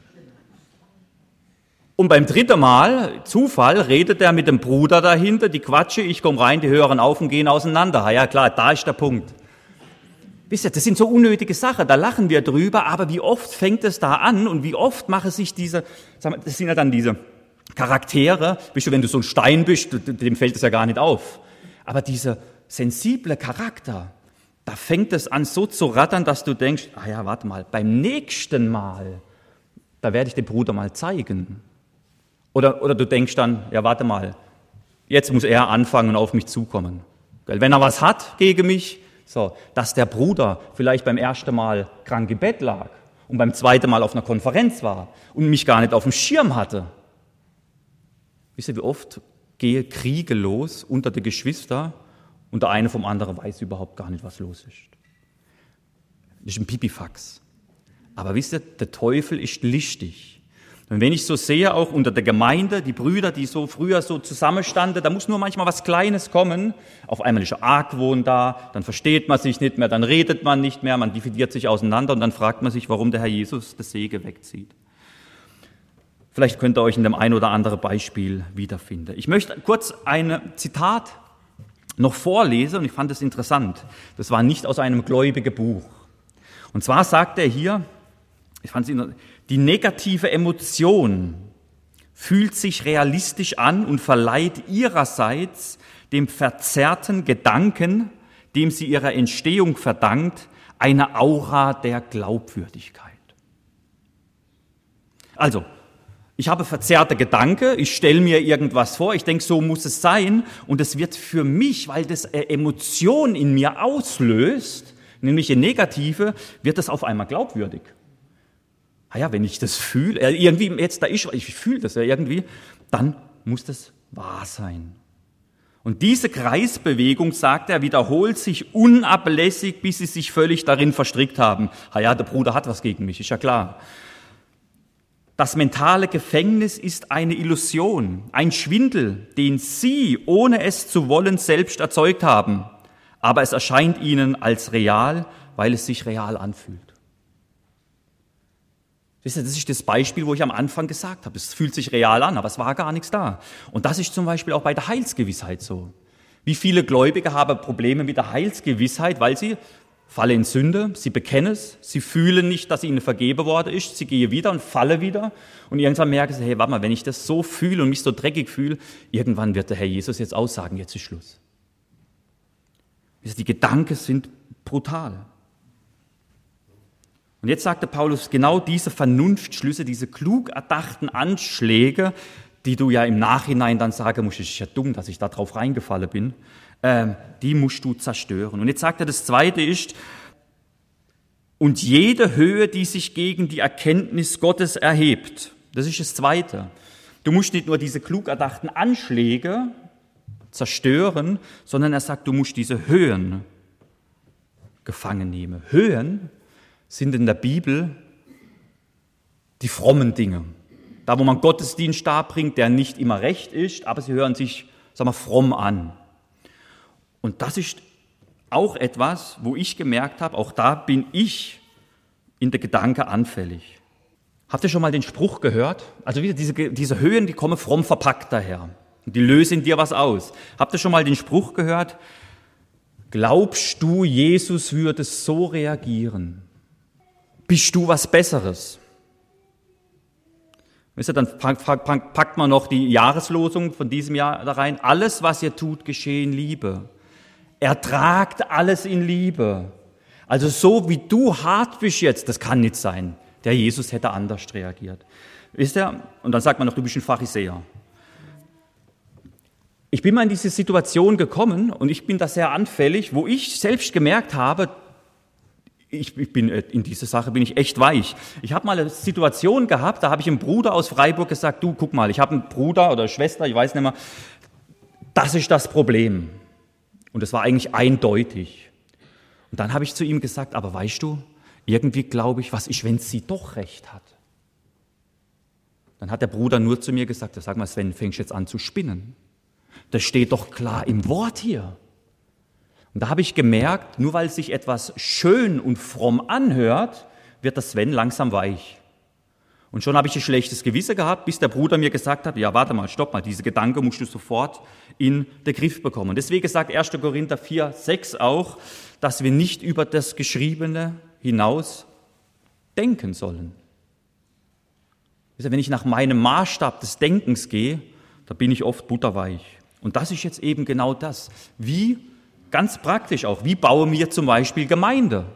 Und beim 3. Mal, Zufall, redet er mit dem Bruder dahinter, die quatsche, ich komme rein, die hören auf und gehen auseinander. Ja klar, da ist der Punkt. Wisst ihr, das sind so unnötige Sachen, da lachen wir drüber, aber wie oft fängt es da an und wie oft machen sich das sind ja dann diese Charaktere, wenn du so ein Stein bist, dem fällt es ja gar nicht auf. Aber dieser sensible Charakter, da fängt es an so zu rattern, dass du denkst, warte mal, beim nächsten Mal, da werde ich dem Bruder mal zeigen. Oder du denkst dann, warte mal, jetzt muss er anfangen und auf mich zukommen. Wenn er was hat gegen mich, so, dass der Bruder vielleicht beim ersten Mal krank im Bett lag und beim zweiten Mal auf einer Konferenz war und mich gar nicht auf dem Schirm hatte. Wisst ihr, wie oft gehe Kriege los unter den Geschwistern und der eine vom anderen weiß überhaupt gar nicht, was los ist. Das ist ein Pipifax. Aber wisst ihr, der Teufel ist listig. Und wenn ich so sehe, auch unter der Gemeinde, die Brüder, die so früher so zusammenstanden, da muss nur manchmal was Kleines kommen. Auf einmal ist Argwohn da, dann versteht man sich nicht mehr, dann redet man nicht mehr, man dividiert sich auseinander und dann fragt man sich, warum der Herr Jesus das Segen wegzieht. Vielleicht könnt ihr euch in dem ein oder anderen Beispiel wiederfinden. Ich möchte kurz ein Zitat noch vorlesen und ich fand es interessant. Das war nicht aus einem gläubigen Buch. Und zwar sagt er hier, ich fand es interessant, die negative Emotion fühlt sich realistisch an und verleiht ihrerseits dem verzerrten Gedanken, dem sie ihrer Entstehung verdankt, eine Aura der Glaubwürdigkeit. Also, ich habe verzerrte Gedanken, ich stelle mir irgendwas vor, ich denke, so muss es sein und es wird für mich, weil das Emotion in mir auslöst, nämlich eine negative, wird es auf einmal glaubwürdig. Wenn ich das fühle, ich fühle das ja irgendwie, dann muss das wahr sein. Und diese Kreisbewegung, sagt er, wiederholt sich unablässig, bis sie sich völlig darin verstrickt haben. Ja, der Bruder hat was gegen mich, ist ja klar. Das mentale Gefängnis ist eine Illusion, ein Schwindel, den Sie, ohne es zu wollen, selbst erzeugt haben. Aber es erscheint Ihnen als real, weil es sich real anfühlt. Das ist das Beispiel, wo ich am Anfang gesagt habe. Es fühlt sich real an, aber es war gar nichts da. Und das ist zum Beispiel auch bei der Heilsgewissheit so. Wie viele Gläubige haben Probleme mit der Heilsgewissheit, weil sie fallen in Sünde, sie bekennen es, sie fühlen nicht, dass ihnen vergeben worden ist, sie gehen wieder und fallen wieder und irgendwann merken sie, hey, warte mal, wenn ich das so fühle und mich so dreckig fühle, irgendwann wird der Herr Jesus jetzt aussagen, jetzt ist Schluss. Die Gedanken sind brutal. Und jetzt sagte Paulus, genau diese Vernunftschlüsse, diese klug erdachten Anschläge, die du ja im Nachhinein dann sagen musst, es ist ja dumm, dass ich da drauf reingefallen bin, die musst du zerstören. Und jetzt sagt er, das Zweite ist, und jede Höhe, die sich gegen die Erkenntnis Gottes erhebt. Das ist das Zweite. Du musst nicht nur diese klug erdachten Anschläge zerstören, sondern er sagt, du musst diese Höhen gefangen nehmen. Höhen sind in der Bibel die frommen Dinge. Da, wo man Gottesdienst darbringt, der nicht immer recht ist, aber sie hören sich, sagen wir, fromm an. Und das ist auch etwas, wo ich gemerkt habe, auch da bin ich in der Gedanke anfällig. Habt ihr schon mal den Spruch gehört? Also wieder diese Höhen, die kommen fromm verpackt daher. Und die lösen dir was aus. Habt ihr schon mal den Spruch gehört? Glaubst du, Jesus würde so reagieren? Bist du was Besseres? Wisst ihr, dann packt man noch die Jahreslosung von diesem Jahr da rein. Alles, was ihr tut, geschehe in Liebe. Ertragt alles in Liebe. Also so wie du hart bist jetzt, das kann nicht sein. Der Jesus hätte anders reagiert. Wisst ihr? Und dann sagt man noch, du bist ein Pharisäer. Ich bin mal in diese Situation gekommen und ich bin da sehr anfällig, wo ich selbst gemerkt habe, in dieser Sache bin ich echt weich. Ich habe mal eine Situation gehabt, da habe ich einem Bruder aus Freiburg gesagt, du, guck mal, ich habe einen Bruder oder Schwester, ich weiß nicht mehr, das ist das Problem. Und das war eigentlich eindeutig. Und dann habe ich zu ihm gesagt, aber weißt du, irgendwie glaube ich, was ist, wenn sie doch recht hat? Dann hat der Bruder nur zu mir gesagt, sag mal Sven, fängst du jetzt an zu spinnen? Das steht doch klar im Wort hier. Und da habe ich gemerkt, nur weil sich etwas schön und fromm anhört, wird der Sven langsam weich. Und schon habe ich ein schlechtes Gewissen gehabt, bis der Bruder mir gesagt hat, ja, warte mal, stopp mal, diese Gedanken musst du sofort in den Griff bekommen. Deswegen sagt 1. Korinther 4,6 auch, dass wir nicht über das Geschriebene hinaus denken sollen. Wenn ich nach meinem Maßstab des Denkens gehe, da bin ich oft butterweich. Und das ist jetzt eben genau das. Wie, ganz praktisch auch, wie bauen wir zum Beispiel Gemeinde?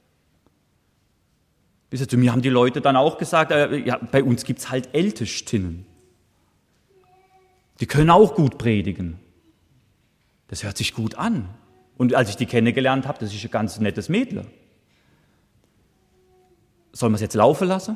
Zu mir haben die Leute dann auch gesagt, ja, bei uns gibt es halt Ältestinnen. Die können auch gut predigen. Das hört sich gut an. Und als ich die kennengelernt habe, das ist ein ganz nettes Mädel. Sollen wir es jetzt laufen lassen?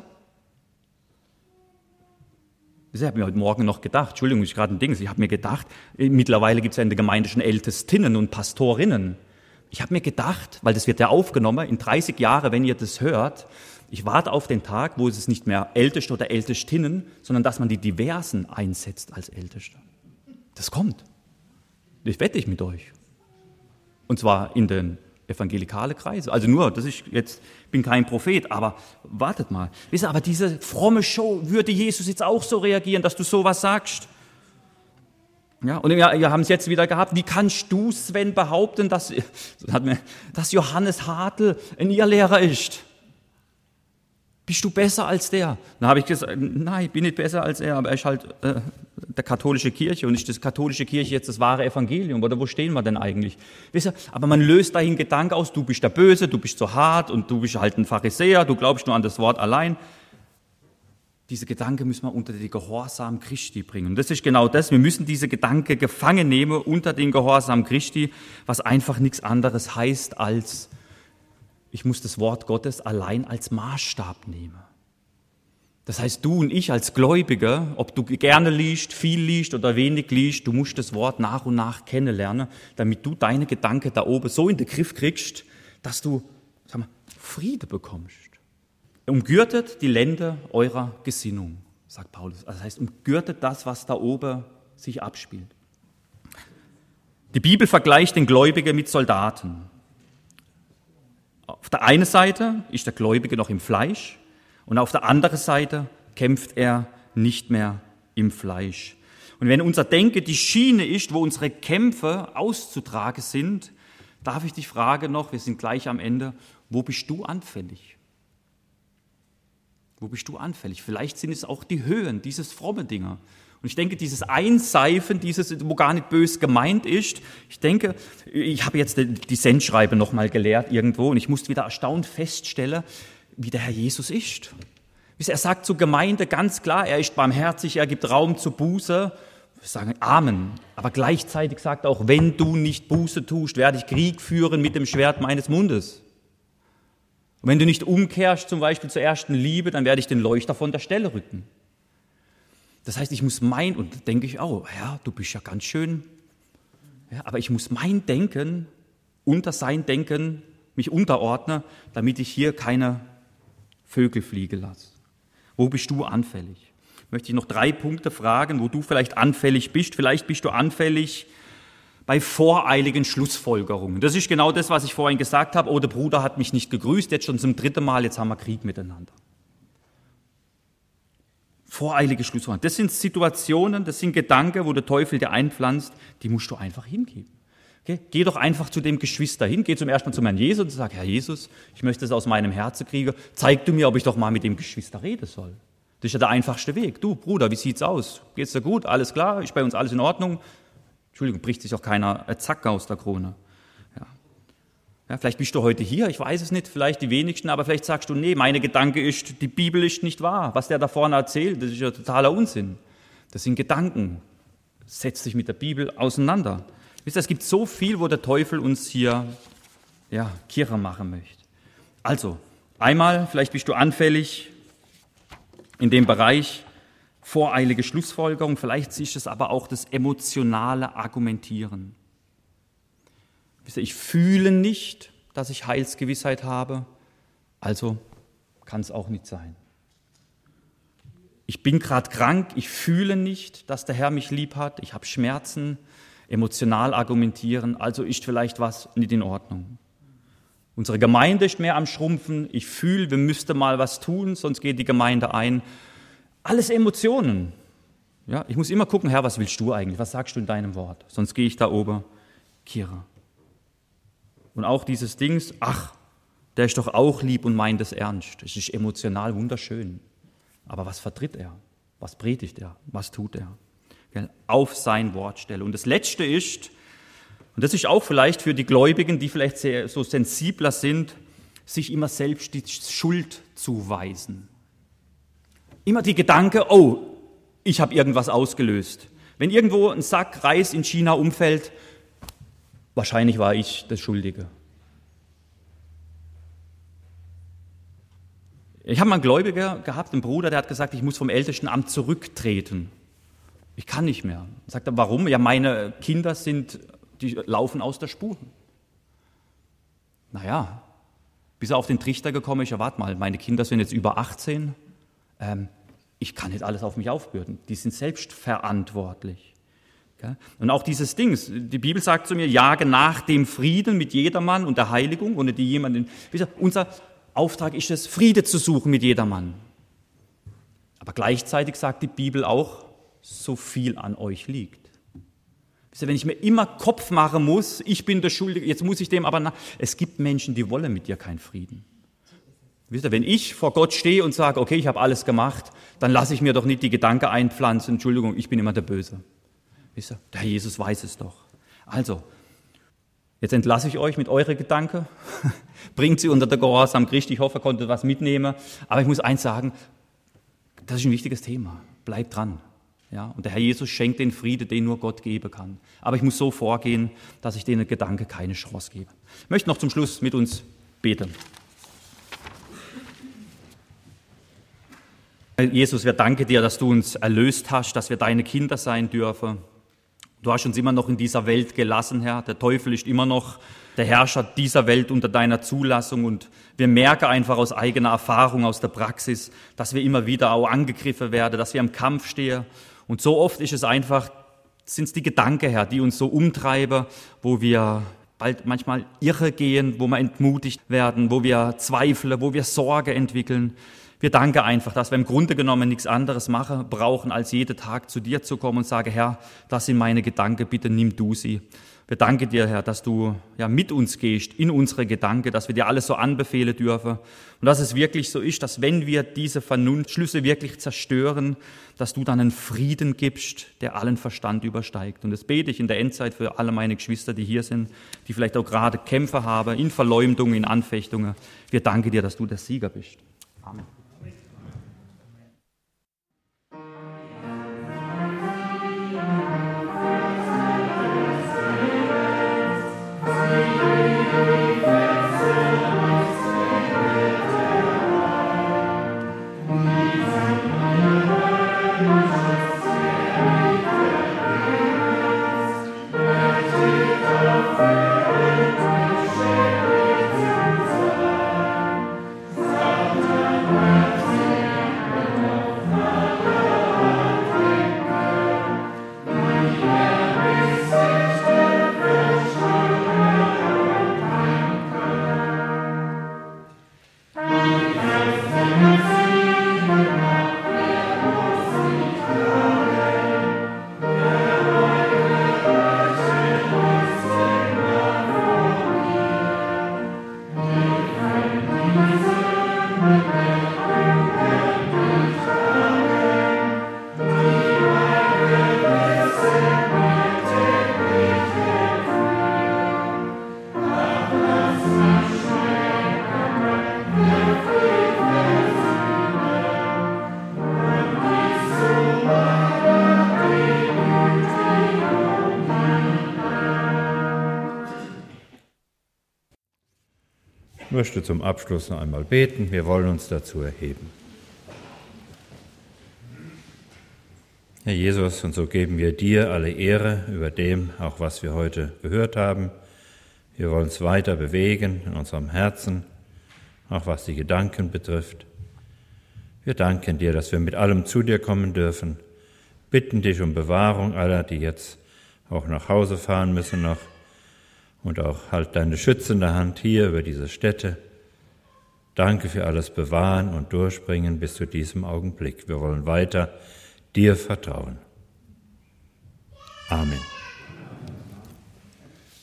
Ich habe mir heute Morgen noch gedacht, Entschuldigung, ich gerade ein Ding, ich habe mir gedacht, mittlerweile gibt es ja in der Gemeinde schon Ältestinnen und Pastorinnen. Ich habe mir gedacht, weil das wird ja aufgenommen, in 30 Jahren, wenn ihr das hört, ich warte auf den Tag, wo es nicht mehr Älteste oder Ältestinnen, sondern dass man die Diversen einsetzt als Älteste. Das kommt. Das wette ich mit euch. Und zwar in den evangelikalen Kreisen. Also nur, bin kein Prophet, aber wartet mal. Wisst ihr, aber diese fromme Show, würde Jesus jetzt auch so reagieren, dass du sowas sagst? Ja, und wir haben es jetzt wieder gehabt. Wie kannst du, Sven, behaupten, dass Johannes Hartl ein Irrlehrer ist? Bist du besser als der? Dann habe ich gesagt, nein, ich bin nicht besser als er, aber er ist halt der katholische Kirche und ist das katholische Kirche jetzt das wahre Evangelium? Oder wo stehen wir denn eigentlich? Wisst ihr, aber man löst dahin Gedanken aus, du bist der Böse, du bist so hart und du bist halt ein Pharisäer, du glaubst nur an das Wort allein. Diese Gedanken müssen wir unter den Gehorsam Christi bringen. Und das ist genau das, wir müssen diese Gedanken gefangen nehmen unter den Gehorsam Christi, was einfach nichts anderes heißt als, ich muss das Wort Gottes allein als Maßstab nehmen. Das heißt, du und ich als Gläubige, ob du gerne liest, viel liest oder wenig liest, du musst das Wort nach und nach kennenlernen, damit du deine Gedanken da oben so in den Griff kriegst, dass du, Friede bekommst. Umgürtet die Lende eurer Gesinnung, sagt Paulus. Also das heißt, umgürtet das, was da oben sich abspielt. Die Bibel vergleicht den Gläubigen mit Soldaten. Auf der einen Seite ist der Gläubige noch im Fleisch und auf der anderen Seite kämpft er nicht mehr im Fleisch. Und wenn unser Denken die Schiene ist, wo unsere Kämpfe auszutragen sind, darf ich dich fragen noch, wir sind gleich am Ende, wo bist du anfällig? Wo bist du anfällig? Vielleicht sind es auch die Höhen, dieses fromme Dinger. Und ich denke, dieses Einseifen, wo gar nicht bös gemeint ist, ich denke, ich habe jetzt die Sendschreibe noch mal gelehrt irgendwo und ich musste wieder erstaunt feststellen, wie der Herr Jesus ist. Er sagt zur Gemeinde ganz klar, er ist barmherzig, er gibt Raum zur Buße. Wir sagen Amen. Aber gleichzeitig sagt er auch, wenn du nicht Buße tust, werde ich Krieg führen mit dem Schwert meines Mundes. Und wenn du nicht umkehrst, zum Beispiel zur ersten Liebe, dann werde ich den Leuchter von der Stelle rücken. Das heißt, ich muss und da denke ich auch, Herr, du bist ja ganz schön, ja, aber ich muss mein Denken unter sein Denken mich unterordnen, damit ich hier keine Vögel fliegen lasse. Wo bist du anfällig? Möchte ich noch 3 Punkte fragen, wo du vielleicht anfällig bist. Vielleicht bist du anfällig bei voreiligen Schlussfolgerungen. Das ist genau das, was ich vorhin gesagt habe. Oh, der Bruder hat mich nicht gegrüßt, jetzt schon zum 3. Mal, jetzt haben wir Krieg miteinander. Voreilige Schlussfolgerungen. Das sind Situationen, das sind Gedanken, wo der Teufel dir einpflanzt, die musst du einfach hingeben. Okay? Geh doch einfach zu dem Geschwister hin, geh zum ersten Mal zum Herrn Jesus und sag, Herr Jesus, ich möchte es aus meinem Herzen kriegen, zeig du mir, ob ich doch mal mit dem Geschwister reden soll. Das ist ja der einfachste Weg. Du, Bruder, wie sieht's aus? Geht's dir gut? Alles klar? Ist bei uns alles in Ordnung? Entschuldigung, bricht sich auch keiner Zacke aus der Krone. Ja, vielleicht bist du heute hier, ich weiß es nicht, vielleicht die wenigsten, aber vielleicht sagst du, nee, meine Gedanke ist, die Bibel ist nicht wahr. Was der da vorne erzählt, das ist ja totaler Unsinn. Das sind Gedanken. Setz dich mit der Bibel auseinander. Wisst ihr, es gibt so viel, wo der Teufel uns hier kirre machen möchte. Also, einmal, vielleicht bist du anfällig in dem Bereich voreilige Schlussfolgerung, vielleicht ist es aber auch das emotionale Argumentieren. Ich fühle nicht, dass ich Heilsgewissheit habe, also kann es auch nicht sein. Ich bin gerade krank, ich fühle nicht, dass der Herr mich lieb hat, ich habe Schmerzen, emotional argumentieren, also ist vielleicht was nicht in Ordnung. Unsere Gemeinde ist mehr am Schrumpfen, ich fühle, wir müssten mal was tun, sonst geht die Gemeinde ein. Alles Emotionen. Ja, ich muss immer gucken, Herr, was willst du eigentlich? Was sagst du in deinem Wort? Sonst gehe ich da oben, kirre. Und auch dieses Dings, ach, der ist doch auch lieb und meint es ernst. Das ist emotional wunderschön. Aber was vertritt er? Was predigt er? Was tut er? Auf sein Wort stelle. Und das Letzte ist, und das ist auch vielleicht für die Gläubigen, die vielleicht sehr so sensibler sind, sich immer selbst die Schuld zuweisen. Immer die Gedanke, oh, ich habe irgendwas ausgelöst. Wenn irgendwo ein Sack Reis in China umfällt, wahrscheinlich war ich der Schuldige. Ich habe mal einen Gläubiger gehabt, einen Bruder, der hat gesagt, ich muss vom Ältestenamt zurücktreten. Ich kann nicht mehr. Sagt er, warum? Ja, meine Kinder die laufen aus der Spur. Naja, bis er auf den Trichter gekommen ist, ja, warte mal, meine Kinder sind jetzt über 18, ich kann nicht alles auf mich aufbürden. Die sind selbst verantwortlich. Und auch dieses Ding, die Bibel sagt zu mir, jage nach dem Frieden mit jedermann und der Heiligung, ohne die jemanden. Unser Auftrag ist es, Friede zu suchen mit jedermann. Aber gleichzeitig sagt die Bibel auch, so viel an euch liegt. Wenn ich mir immer Kopf machen muss, ich bin der Schuldige, jetzt muss ich dem aber es gibt Menschen, die wollen mit dir keinen Frieden. Wisst ihr, wenn ich vor Gott stehe und sage, okay, ich habe alles gemacht, dann lasse ich mir doch nicht die Gedanken einpflanzen, Entschuldigung, ich bin immer der Böse. Wisst ihr, der Herr Jesus weiß es doch. Also, jetzt entlasse ich euch mit euren Gedanken, bringt sie unter der Gehorsam Christi, ich hoffe, ihr konntet was mitnehmen, aber ich muss eins sagen, das ist ein wichtiges Thema, bleibt dran. Ja, und der Herr Jesus schenkt den Frieden, den nur Gott geben kann. Aber ich muss so vorgehen, dass ich denen Gedanken keine Chance gebe. Ich möchte noch zum Schluss mit uns beten. Jesus, wir danken dir, dass du uns erlöst hast, dass wir deine Kinder sein dürfen. Du hast uns immer noch in dieser Welt gelassen, Herr. Der Teufel ist immer noch der Herrscher dieser Welt unter deiner Zulassung. Und wir merken einfach aus eigener Erfahrung, aus der Praxis, dass wir immer wieder auch angegriffen werden, dass wir im Kampf stehen. Und so oft ist es einfach, sind es die Gedanken, Herr, die uns so umtreiben, wo wir bald manchmal irre gehen, wo wir entmutigt werden, wo wir zweifeln, wo wir Sorge entwickeln. Wir danken einfach, dass wir im Grunde genommen nichts anderes machen brauchen, als jeden Tag zu dir zu kommen und sagen, Herr, das sind meine Gedanken, bitte nimm du sie. Wir danken dir, Herr, dass du mit uns gehst, in unsere Gedanken, dass wir dir alles so anbefehlen dürfen und dass es wirklich so ist, dass wenn wir diese Vernunftschlüsse wirklich zerstören, dass du dann einen Frieden gibst, der allen Verstand übersteigt. Und das bete ich in der Endzeit für alle meine Geschwister, die hier sind, die vielleicht auch gerade Kämpfe haben, in Verleumdungen, in Anfechtungen. Wir danken dir, dass du der Sieger bist. Amen. Ich möchte zum Abschluss noch einmal beten. Wir wollen uns dazu erheben. Herr Jesus, und so geben wir dir alle Ehre über dem, auch was wir heute gehört haben. Wir wollen uns weiter bewegen in unserem Herzen, auch was die Gedanken betrifft. Wir danken dir, dass wir mit allem zu dir kommen dürfen, bitten dich um Bewahrung aller, die jetzt auch nach Hause fahren müssen noch, und auch halt deine schützende Hand hier über diese Städte. Danke für alles Bewahren und Durchbringen bis zu diesem Augenblick. Wir wollen weiter dir vertrauen. Amen.